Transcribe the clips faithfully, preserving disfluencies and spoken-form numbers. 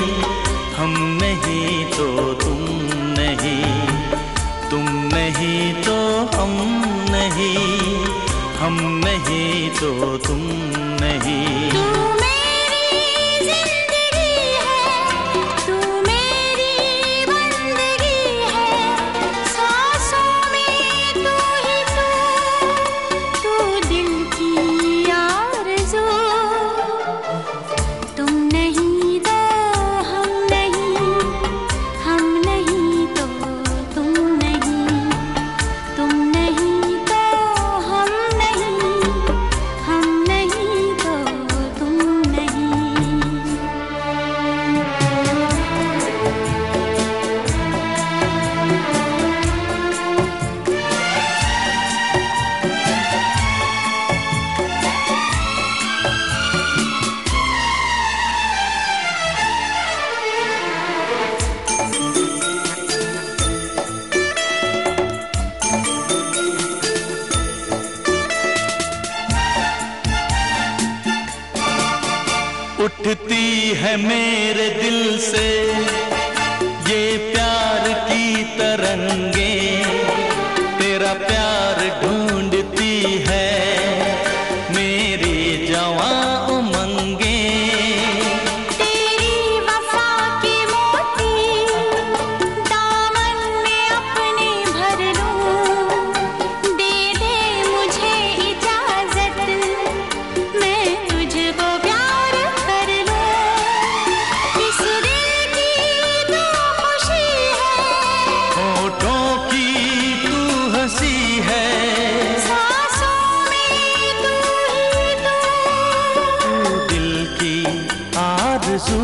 हम नहीं तो तुम नहीं, तुम नहीं तो हम नहीं, हम नहीं तो तुम नहीं। उठती है मेरे दिल से ये प्यार की तरंगे, तेरा प्यार ढूंढती है मेरी जवां उमंगे। तेरी वफा के मोती दामन में अपने भर लूं, दे दे मुझे इजाजत मैं तुझको प्यार कर लूं। इस दिल की तो खुशी है, होठों की तू हंसी है, सांसों में तू ही तू, तू दिल की आरज़ू।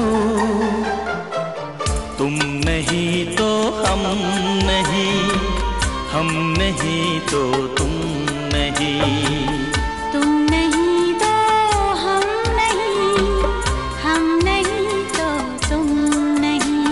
तुम नहीं तो हम नहीं, हम नहीं तो तुम नहीं। तुम नहीं तो हम नहीं, हम नहीं तो तुम नहीं।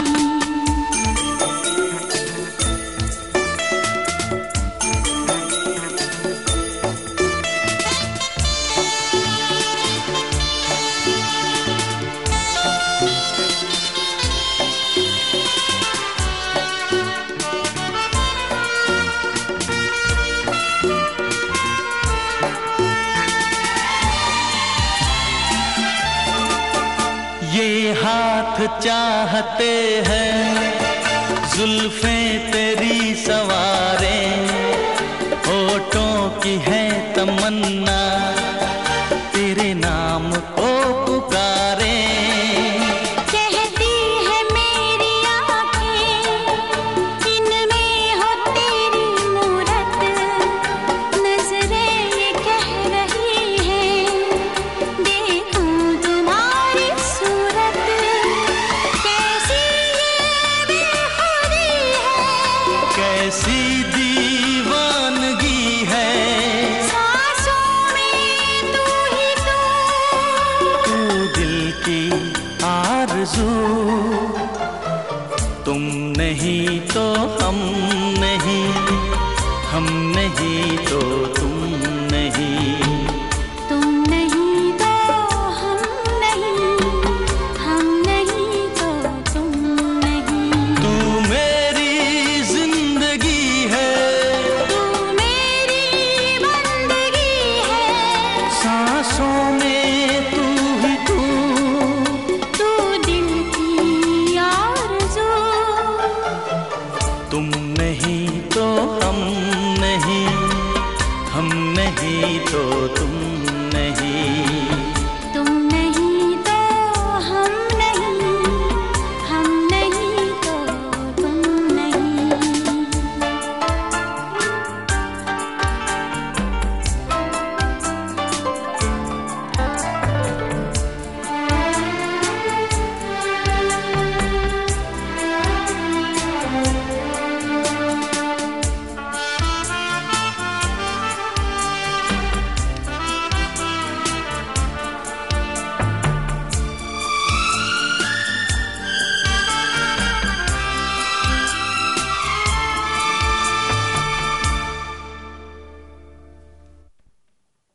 ये हाथ चाहते हैं जुल्फें तेरी सवारे, होठों की है तमन्ना तेरे नाम को पुकारे। कहती है मेरी आँखें इनमें हो तेरी मूरत, नजरें ये कह रही हैं देखूं तुम्हारी सूरत। कैसी ये बेखुदी है, कैसी दीवानगी है, सांसों में तू ही तू, तू दिल की आरज़ू। तुम नहीं तो हम नहीं, हम नहीं तो तुम नहीं।